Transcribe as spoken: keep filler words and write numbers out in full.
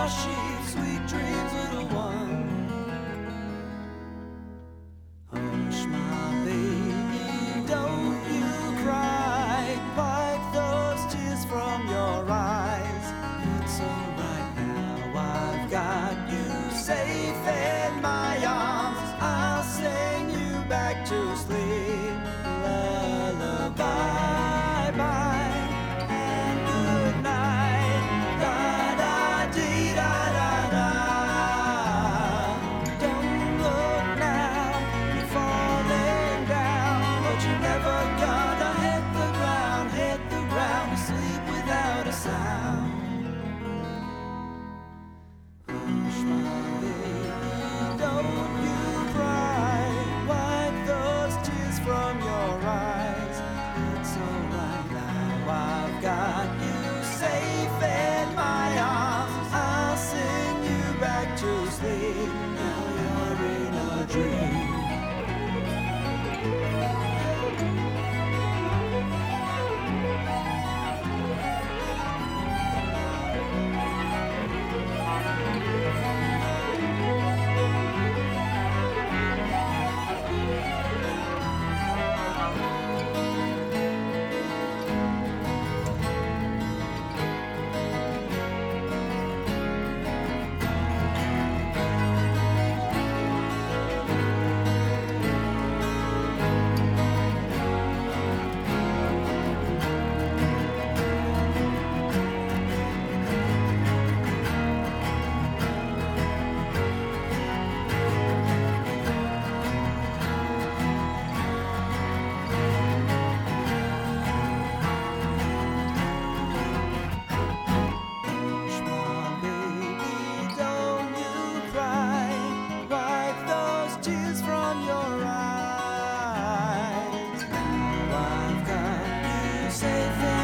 sheep, sweet dreams, little one. Hush, my baby, don't you cry. Wipe those tears from your eyes. It's alright now, I've got you safe in my arms. I'll sing you back to sleep. Lullaby. Got you safe in my arms. I'll sing you back to sleep. Now you're in a dream. Your eyes. Now I've got you safe in